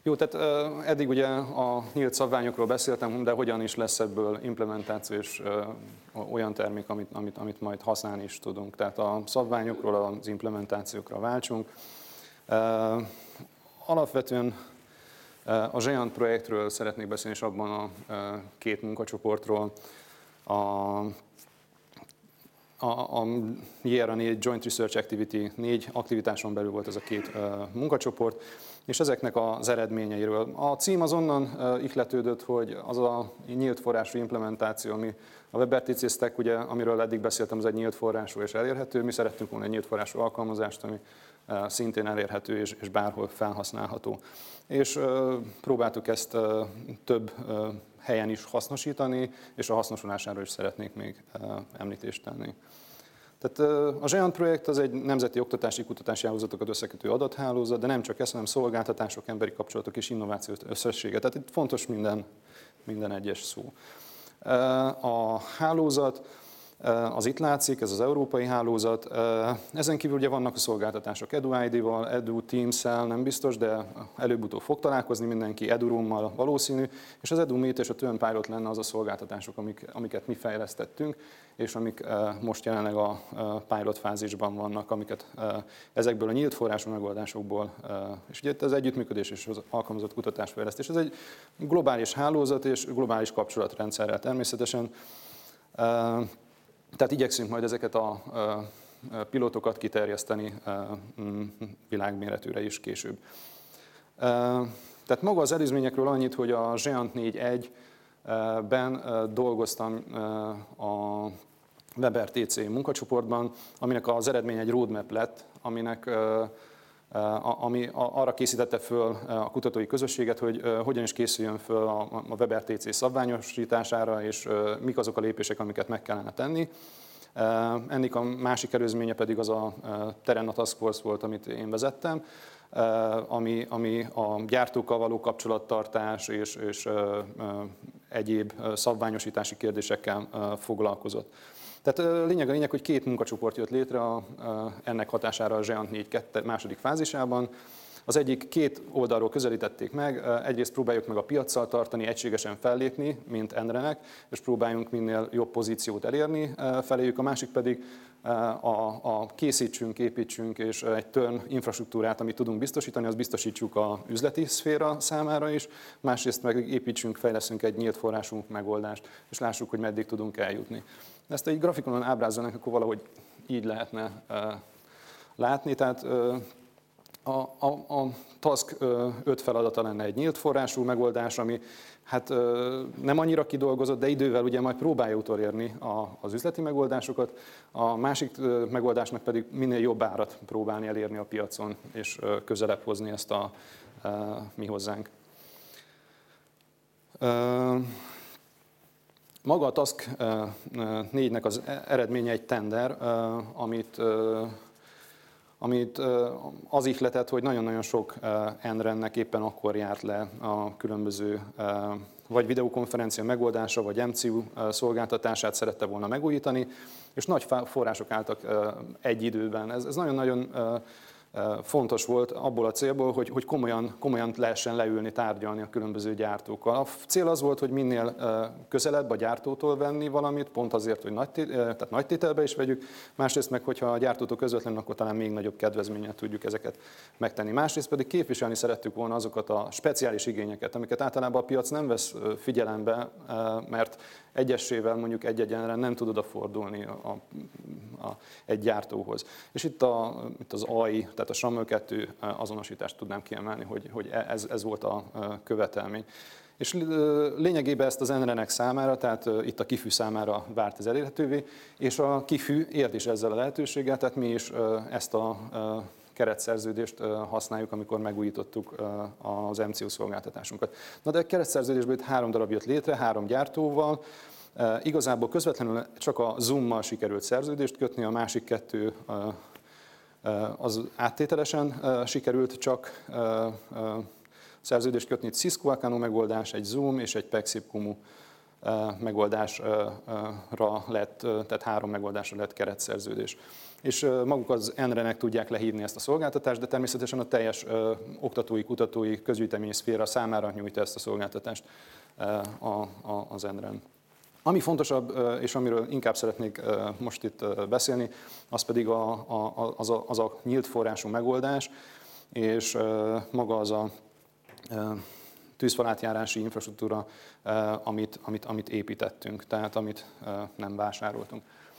Jó, tehát eddig ugye a nyílt szabványokról beszéltem, de hogyan is lesz ebből implementáció és olyan termék, amit majd használni is tudunk. Tehát a szabványokról az implementációkra váltsunk. Alapvetően a Zseant projektről szeretnék beszélni, és abban a két munkacsoportról. A JRA 4 Joint Research Activity 4 aktivitáson belül volt ez a két munkacsoport, és ezeknek az eredményeiről. A cím az onnan ihletődött, hogy az a nyílt forrású implementáció, ami a WebRTC Stack, ugye, amiről eddig beszéltem, az egy nyílt forrású és elérhető. Mi szerettünk volna egy nyílt forrású alkalmazást, ami szintén elérhető és bárhol felhasználható. És próbáltuk ezt több helyen is hasznosítani, és a hasznosulásáról is szeretnék még említést tenni. Tehát a Zseant projekt az egy nemzeti oktatási kutatási hálózatokat összekötő adathálózat, de nem csak ez, hanem szolgáltatások, emberi kapcsolatok és innováció összessége. Tehát itt fontos minden egyes szó. A hálózat, az itt látszik, ez az európai hálózat. Ezen kívül ugye vannak a szolgáltatások EduID-val, EduTeams-szel, nem biztos, de előbb-utóbb fog találkozni mindenki, EduRoom-mal valószínű, és az EduMeet és a TurnPilot lenne az a szolgáltatások, amiket mi fejlesztettünk, és amik most jelenleg a pilot fázisban vannak, amiket ezekből a nyílt forrású megoldásokból, és ugye az együttműködés és az alkalmazott kutatásfejlesztés. Ez egy globális hálózat és globális kapcsolatrendszerrel természetesen. Tehát igyekszünk majd ezeket a pilotokat kiterjeszteni világméretűre is később. Tehát maga az előzményekről annyit, hogy a Zseant 4.1-ben dolgoztam a WebRTC munkacsoportban, aminek az eredmény egy roadmap lett, ami arra készítette föl a kutatói közösséget, hogy hogyan is készüljön föl a WebRTC szabványosítására, és mik azok a lépések, amiket meg kellene tenni. Ennek a másik előzménye pedig az a Terena Task Force volt, amit én vezettem, ami a gyártókkal való kapcsolattartás és egyéb szabványosítási kérdésekkel foglalkozott. Tehát lényeg, hogy két munkacsoport jött létre ennek hatására a Zseant 4.2 második fázisában. Az egyik két oldalról közelítették meg, egyrészt próbáljuk meg a piaccal tartani, egységesen fellépni, mint Endre-nek, és próbáljunk minél jobb pozíciót elérni feléjük, a másik pedig a készítsünk, építsünk, és egy turn infrastruktúrát, amit tudunk biztosítani, azt biztosítsuk az üzleti szféra számára is, másrészt meg építsünk, fejleszünk egy nyílt forrású megoldást, és lássuk, hogy meddig tudunk eljutni. Ezt egy grafikonon ábrázolnak, akkor valahogy így lehetne látni, tehát a task 5 feladata lenne egy nyílt forrású megoldás, ami hát nem annyira kidolgozott, de idővel ugye majd próbálja utolérni az üzleti megoldásokat, a másik megoldásnak pedig minél jobb árat próbálni elérni a piacon, és közelebb hozni ezt a mi hozzánk. Maga a Task 4-nek az eredménye egy tender, amit az ihletett, hogy nagyon-nagyon sok NREN-nek éppen akkor járt le a különböző vagy videokonferencia megoldása, vagy MCU szolgáltatását szerette volna megújítani, és nagy források álltak egy időben. Ez nagyon-nagyon fontos volt abból a célból, hogy komolyan lehessen leülni, tárgyalni a különböző gyártókkal. A cél az volt, hogy minél közelebb a gyártótól venni valamit, pont azért, hogy nagy tételbe is vegyük, másrészt meg, hogyha a gyártótól közvetlenül, akkor talán még nagyobb kedvezménnyel tudjuk ezeket megtenni. Másrészt pedig képviselni szerettük volna azokat a speciális igényeket, amiket általában a piac nem vesz figyelembe, mert egyesével mondjuk egy-egyenre nem tud odafordulni egy gyártóhoz. És itt az AI, tehát a SAML 2 azonosítást tudnám kiemelni, hogy ez volt a követelmény. És lényegében ezt az NREN-ek számára, tehát itt a KIFÜ számára várt ez elérhetővé, és a KIFÜ élt is ezzel a lehetőséggel, tehát mi is ezt a keretszerződést használjuk, amikor megújítottuk az MCU szolgáltatásunkat. Na de a keretszerződésből itt 3 darab jött létre, 3 gyártóval. Igazából közvetlenül csak a Zoom-mal sikerült szerződést kötni, a másik 2 az áttételesen sikerült csak szerződést kötni. Egy Cisco Acano megoldás, egy Zoom és egy Pexip Kumu megoldásra lett, tehát 3 megoldásra lett keretszerződés. És maguk az NRE-nek tudják lehívni ezt a szolgáltatást, de természetesen a teljes oktatói, kutatói, közgyűjteményi szféra számára nyújtja ezt a szolgáltatást az NRE-n. Ami fontosabb, és amiről inkább szeretnék most itt beszélni, az pedig az a nyílt forrású megoldás, és maga az a tűzfalátjárási infrastruktúra, amit építettünk, tehát amit nem vásároltunk.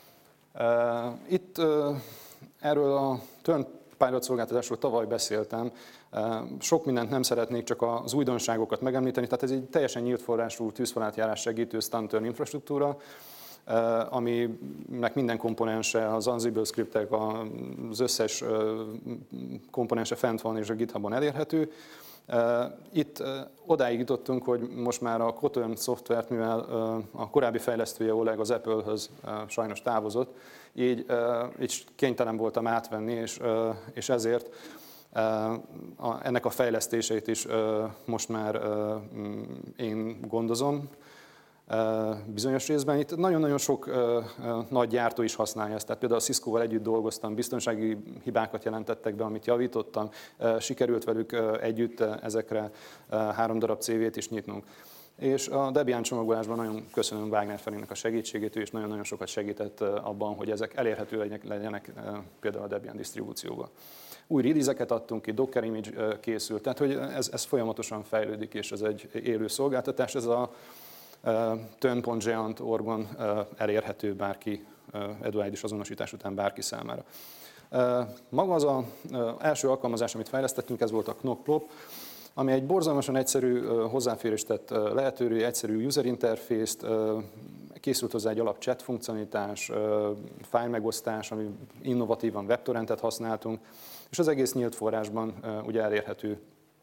Itt erről a Turn Pilot szolgáltatásról tavaly beszéltem. Sok mindent nem szeretnék, csak az újdonságokat megemlíteni. Tehát ez egy teljesen nyílt forrású tűzfalátjárás segítő Stun-Turn infrastruktúra, aminek minden komponense, az Ansible scriptek, az összes komponense fent van és a GitHubon elérhető. Itt odáig jutottunk, hogy most már a Kotlin szoftvert, mivel a korábbi fejlesztője Oleg az Apple-höz sajnos távozott, így kénytelen voltam átvenni, és ezért ennek a fejlesztéseit is most már én gondozom bizonyos részben. Itt nagyon-nagyon sok nagy gyártó is használja ezt. Tehát például a Cisco-val együtt dolgoztam, biztonsági hibákat jelentettek be, amit javítottam. Sikerült velük együtt ezekre 3 darab CV-t is nyitnunk. És a Debian csomagolásban nagyon köszönöm Wagner Felének a segítségét, ő is nagyon-nagyon sokat segített abban, hogy ezek elérhető legyenek például a Debian disztribúcióban. Új release-eket adtunk ki, Docker image készült, tehát hogy ez folyamatosan fejlődik, és ez egy élő szolgáltatás. Ez a turn.geant.org-on elérhető bárki, EduID-s azonosítás után bárki számára. Maga az első alkalmazás, amit fejlesztettünk, ez volt a Knockplop, ami egy borzalmasan egyszerű hozzáférést tett lehetővé, egyszerű user interface-t, készült hozzá egy alap chat funkcionalitás, file megosztás, ami innovatívan webtorrentet használtunk, és az egész nyílt forrásban ugye elérhető.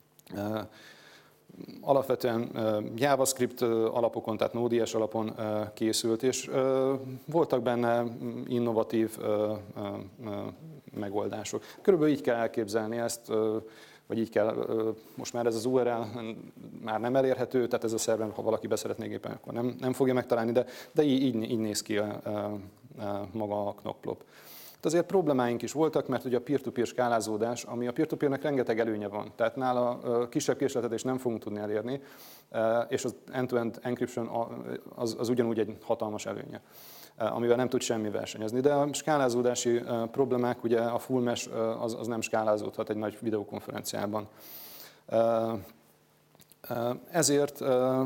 Alapvetően JavaScript alapokon, tehát Node.js alapon készült, és voltak benne innovatív megoldások. Körülbelül így kell elképzelni ezt, vagy így kell, most már ez az URL már nem elérhető, tehát ez a szerver, ha valaki beszeretné gépen, akkor nem fogja megtalálni, de így néz ki maga a Knockplop. Azért problémáink is voltak, mert ugye a peer-to-peer skálázódás, ami a peer-to-peernek rengeteg előnye van, tehát nála kisebb késletetést nem fogunk tudni elérni, és az end-to-end encryption az ugyanúgy egy hatalmas előnye, amivel nem tud semmi versenyezni. De a skálázódási problémák, ugye a full mesh az nem skálázódhat egy nagy videokonferenciában. Ezért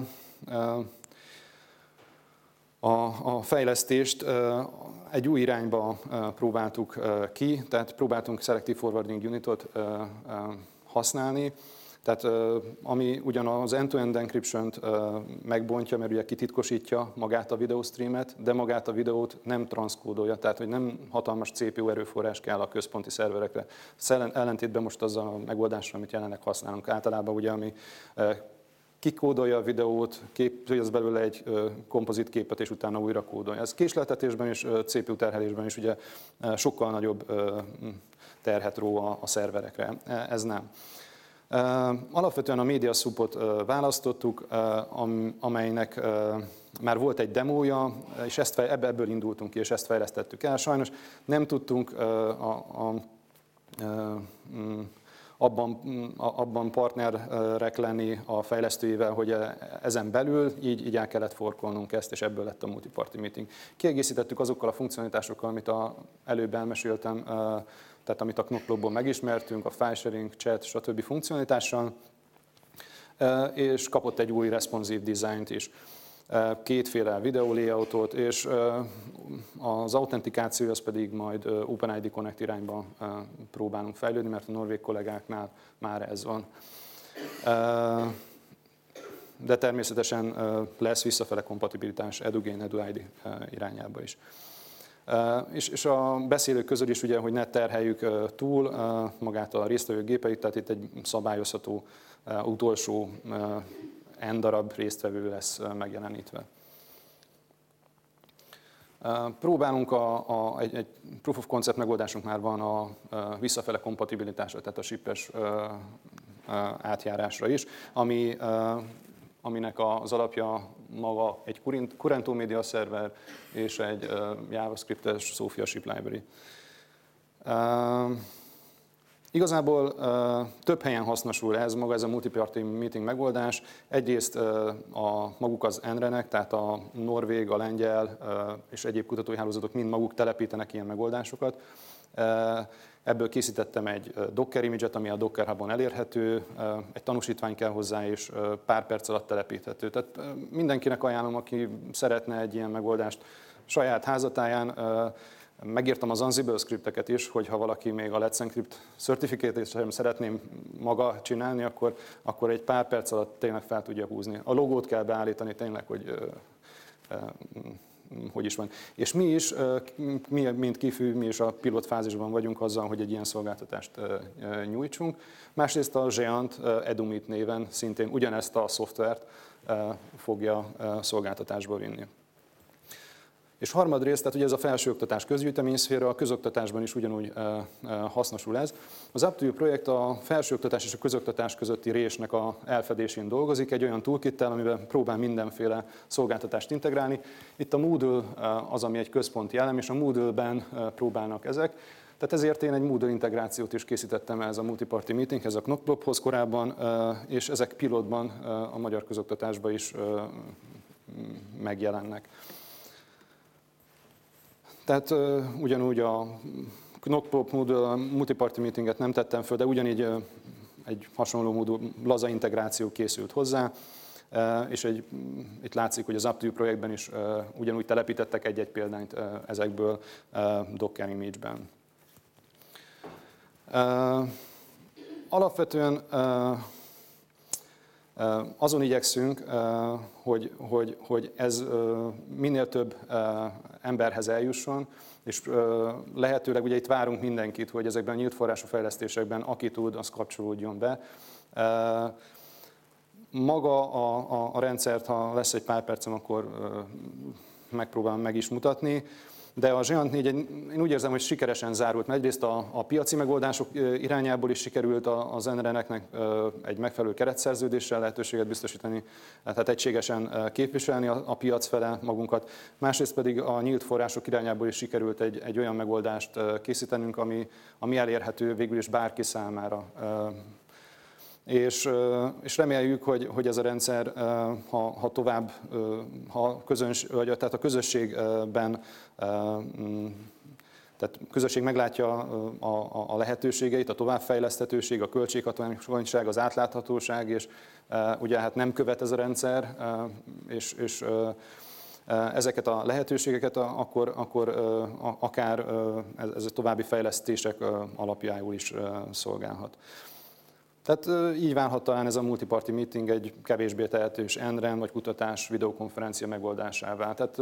a fejlesztést egy új irányba próbáltuk ki, tehát próbáltunk Selective Forwarding Unitot használni, tehát ami ugyan az end-to-end encryption-t megbontja, mert ugye kititkosítja magát a videostreamet, de magát a videót nem transzkódolja, tehát hogy nem hatalmas CPU erőforrás kell a központi szerverekre. Ellentétben most azzal a megoldásra, amit jelenleg használunk általában, ugye, ami kikódolja a videót, képez belőle egy kompozit képet, és utána újra kódolja. Ez késleltetésben és CPU terhelésben is ugye sokkal nagyobb terhet ró a szerverekre. Ez nem. Alapvetően a MediaSoup-ot választottuk, amelynek már volt egy demója, és ebből indultunk ki, és ezt fejlesztettük el. Sajnos nem tudtunk abban partnerek lenni a fejlesztőivel, hogy ezen belül így el kellett forkolnunk ezt, és ebből lett a multiparty meeting. Kiegészítettük azokkal a funkcionalitásokkal, amit előbb elmeséltem, tehát amit a Knockplopból megismertünk, a file sharing, chat, stb. Funkcionalitással, és kapott egy új responsive designt is. Kétféle videó layoutot, és az autentikáció az pedig majd OpenID Connect irányba próbálunk fejlődni, mert a norvég kollégáknál már ez van. De természetesen lesz visszafele kompatibilitás EduGain, EduID irányába is. És a beszélők közül is ugye, hogy ne terheljük túl magát a résztvevő gépeit, tehát itt egy szabályozható utolsó N darab résztvevő lesz megjelenítve. Próbálunk, egy proof of concept megoldásunk már van a visszafele kompatibilitásra, tehát a ship-es átjárásra is, ami aminek az alapja maga egy Kurento Media szerver és egy JavaScript-es Sophia Ship Library. Igazából több helyen hasznosul ez maga, ez a multiparty meeting megoldás. Egyrészt maguk az NREN-ek, tehát a norvég, a lengyel és egyéb kutatói hálózatok mind maguk telepítenek ilyen megoldásokat. Ebből készítettem egy Docker image-et, ami a Docker Hub-on elérhető, egy tanúsítvány kell hozzá, és pár perc alatt telepíthető. Tehát mindenkinek ajánlom, aki szeretne egy ilyen megoldást saját házatáján. Megírtam az Ansible scripteket is, hogyha valaki még a Let's Encrypt certificate-et sem szeretném maga csinálni, akkor egy pár perc alatt tényleg fel tudja húzni. A logót kell beállítani tényleg, hogy is van. És mi is, mint Kifű, mi is a pilot fázisban vagyunk azzal, hogy egy ilyen szolgáltatást nyújtsunk. Másrészt a Géant Edumit néven szintén ugyanezt a szoftvert fogja szolgáltatásba vinni. És harmadrészt, tehát ugye ez a felsőoktatás közgyűjteményszféra, a közoktatásban is ugyanúgy hasznosul ez. Az UpToYou projekt a felsőoktatás és a közoktatás közötti résnek a elfedésén dolgozik, egy olyan toolkittel, amiben próbál mindenféle szolgáltatást integrálni. Itt a Moodle az, ami egy központi elem, és a Moodle-ben próbálnak ezek. Tehát ezért én egy Moodle integrációt is készítettem ez a multiparty meetinghez, a Knokplophoz korábban, és ezek pilotban a magyar közoktatásban is megjelennek. Tehát ugyanúgy a Knokplop Moodle multiparty meetinget nem tettem föl, de ugyanígy egy hasonló módú laza integráció készült hozzá, és itt látszik, hogy az UpToYou projektben is ugyanúgy telepítettek egy-egy példányt ezekből Docker image-ben. Alapvetően azon igyekszünk, hogy ez minél több emberhez eljusson, és lehetőleg ugye itt várunk mindenkit, hogy ezekben a nyílt forrású fejlesztésekben aki tud, az kapcsolódjon be. Maga a rendszert, ha lesz egy pár percem, akkor megpróbálom meg is mutatni. De a Géant 4 én úgy érzem, hogy sikeresen zárult, mert egyrészt a piaci megoldások irányából is sikerült az NRN-eknek egy megfelelő keretszerződéssel lehetőséget biztosítani, tehát egységesen képviselni a piac fele magunkat. Másrészt pedig a nyílt források irányából is sikerült egy olyan megoldást készítenünk, ami elérhető végül is bárki számára. És reméljük, hogy ez a rendszer, ha tovább, tehát a közösségben, tehát a közösség meglátja a lehetőségeit, a továbbfejleszthetőség, a költséghatékonyság, az átláthatóság, és ugye hát nem követ ez a rendszer, és ezeket a lehetőségeket, akkor akár ez a további fejlesztések alapjául is szolgálhat. Tehát így válhat talán ez a multiparty meeting egy kevésbé tehetős NREN vagy kutatás videokonferencia megoldásává. Tehát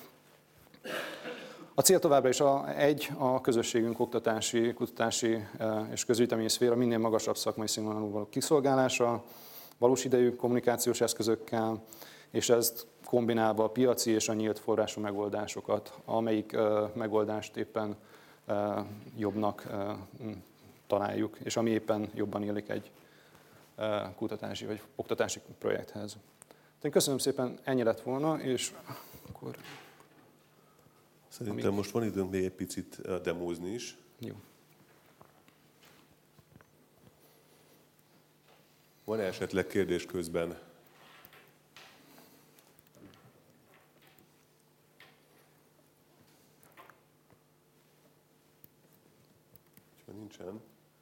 a cél továbbra is a közösségünk oktatási, kutatási és közgyűjteményi szféra minél magasabb szakmai színvonalú való kiszolgálása, valós idejű kommunikációs eszközökkel, és ezt kombinálva a piaci és a nyílt forrású megoldásokat, amelyik megoldást éppen jobbnak találjuk, és ami éppen jobban illik egy kutatási vagy oktatási projekthez. Én köszönöm szépen, ennyi lett volna, és akkor... Szerintem most van időnk még egy picit demózni is. Jó. Van-e esetleg kérdés közben? Nincsen.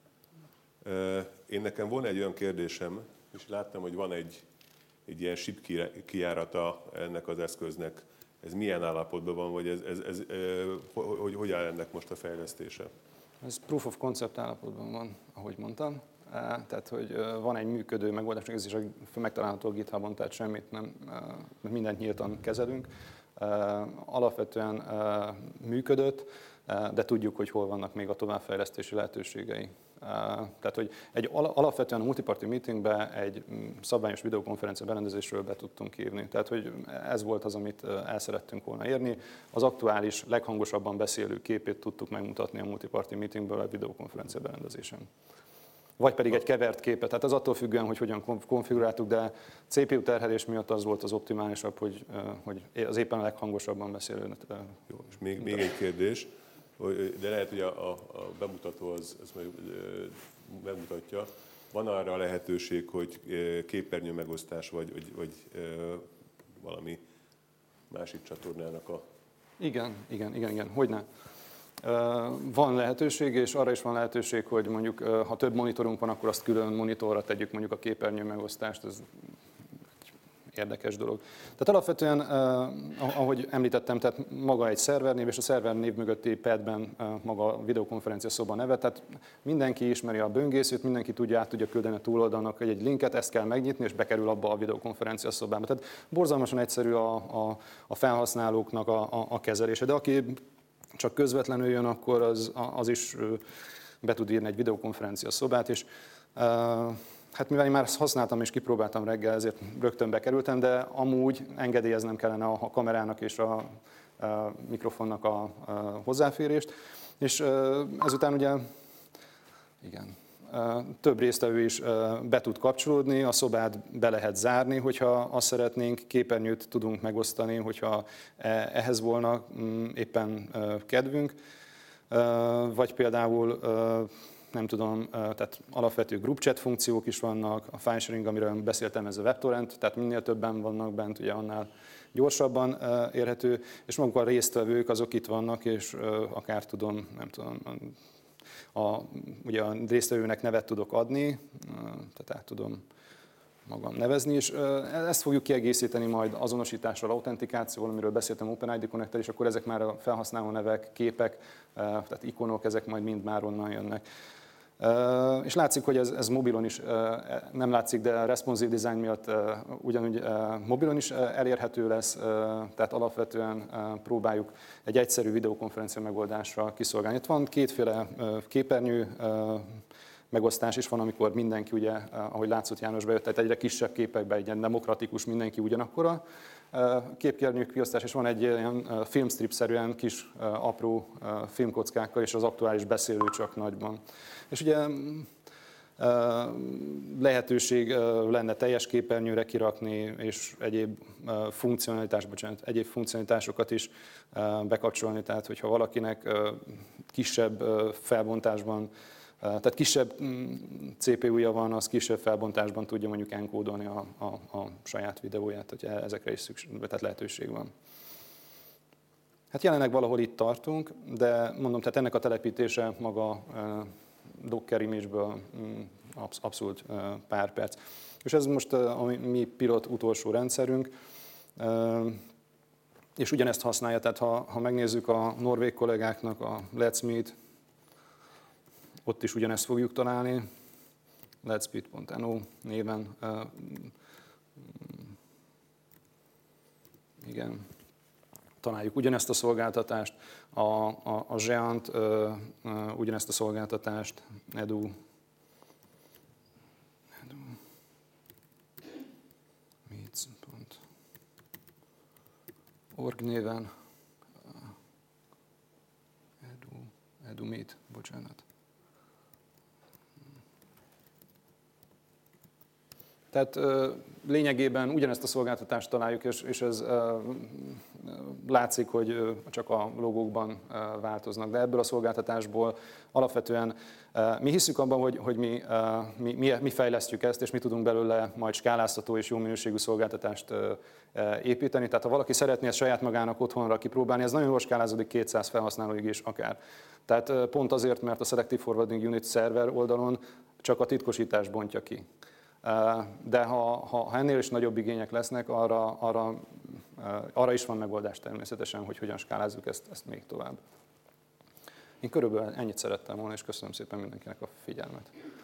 Én nekem van egy olyan kérdésem, és láttam, hogy van egy ilyen SIP kijárata ennek az eszköznek. Ez milyen állapotban van, vagy hogy áll ennek most a fejlesztése? Ez proof of concept állapotban van, ahogy mondtam. Tehát, hogy van egy működő megoldás, ez is megtalálható a GitHubon, tehát semmit nem, mindent nyíltan kezelünk. Alapvetően működött, de tudjuk, hogy hol vannak még a továbbfejlesztési lehetőségei. Tehát, hogy alapvetően a multiparty meetingbe egy szabványos videokonferencia berendezésről be tudtunk írni. Tehát, hogy ez volt az, amit el szerettünk volna érni. Az aktuális, leghangosabban beszélő képét tudtuk megmutatni a multiparty meetingből a videokonferencia berendezésen. vagy pedig egy kevert képet. Tehát az attól függően, hogy hogyan konfiguráltuk, de CPU terhelés miatt az volt az optimálisabb, hogy az éppen a leghangosabban beszélő. Jó, és még egy kérdés, de lehet, hogy a bemutató az majd bemutatja. Van arra a lehetőség, hogy képernyő megosztás, vagy valami másik csatornának a... Igen, hogyne. Van lehetőség, és arra is van lehetőség, hogy mondjuk, ha több monitorunk van, akkor azt külön monitorra tegyük mondjuk a képernyő megosztást, ez érdekes dolog. Tehát alapvetően, ahogy említettem, tehát maga egy szervernév, és a szervernév mögötti padben maga a videokonferencia szoba neve, tehát mindenki ismeri a böngészőt, mindenki át tudja küldeni a túloldalnak egy linket, ezt kell megnyitni, és bekerül abba a videokonferencia szobába. Tehát borzalmasan egyszerű a felhasználóknak a kezelése, de aki csak közvetlenül jön, akkor az is be tud írni egy videokonferencia szobát, és hát mivel én már ezt használtam és kipróbáltam reggel, ezért rögtön bekerültem, de amúgy engedélyeznem kellene a kamerának és a mikrofonnak a hozzáférést, és ezután ugye igen, több résztvevő is be tud kapcsolódni, a szobát be lehet zárni, hogyha azt szeretnénk, képernyőt tudunk megosztani, hogyha ehhez volna éppen kedvünk, vagy például nem tudom, tehát alapvető group chat funkciók is vannak, a file sharing, amiről beszéltem, ez a WebTorrent, tehát minél többen vannak bent, ugye annál gyorsabban érhető, és maguk a résztvevők azok itt vannak, és akár tudom, nem tudom, ugye a résztvevőnek nevet tudok adni, tehát át tudom magam nevezni, és ezt fogjuk kiegészíteni majd azonosítással, autentikációval, amiről beszéltem OpenID Connect-tel, és akkor ezek már a felhasználó nevek, képek, tehát ikonok, ezek majd mind már onnan jönnek. És látszik, hogy ez mobilon is, nem látszik, de a responsive design miatt ugyanúgy mobilon is elérhető lesz, tehát alapvetően próbáljuk egy egyszerű videokonferencia megoldásra kiszolgálni. Itt van kétféle képernyő megosztás is van, amikor mindenki, ugye, ahogy látszott János bejött, tehát egyre kisebb képekben, egy ilyen demokratikus, mindenki ugyanakkora képképernyők kiosztás, és van egy ilyen filmstrip-szerűen kis apró filmkockákkal, és az aktuális beszélő csak nagyban. És ugye lehetőség lenne teljes képernyőre kirakni, és egyéb funkcionalitásokat is bekapcsolni, tehát hogyha valakinek kisebb felbontásban, tehát kisebb CPU-ja van, az kisebb felbontásban tudja mondjuk enkódolni a saját videóját, hogy ezekre is tehát lehetőség van. Hát jelenleg valahol itt tartunk, de mondom, tehát ennek a telepítése maga Docker image-ből abszolút pár perc. És ez most a mi pilot utolsó rendszerünk, és ugyanezt használja, tehát ha megnézzük a norvég kollégáknak a Let's Meet, ott is ugyanezt fogjuk találni, letsmeet.no néven. Igen, találjuk ugyanezt a szolgáltatást, a Geant ugyanezt a szolgáltatást, edu meets.org néven, edu meet, bocsánat. Tehát lényegében ugyanezt a szolgáltatást találjuk, és ez látszik, hogy csak a logókban változnak, de ebből a szolgáltatásból alapvetően mi hiszük abban, hogy mi fejlesztjük ezt, és mi tudunk belőle majd skáláztató és jó minőségű szolgáltatást építeni. Tehát ha valaki szeretné ezt saját magának otthonra kipróbálni, ez nagyon jól skálázódik 200 felhasználóig is akár. Tehát pont azért, mert a Selective Forwarding Unit szerver oldalon csak a titkosítást bontja ki. De ha ennél is nagyobb igények lesznek, arra is van megoldás természetesen, hogy hogyan skálázzuk ezt még tovább. Én körülbelül ennyit szerettem volna, és köszönöm szépen mindenkinek a figyelmet.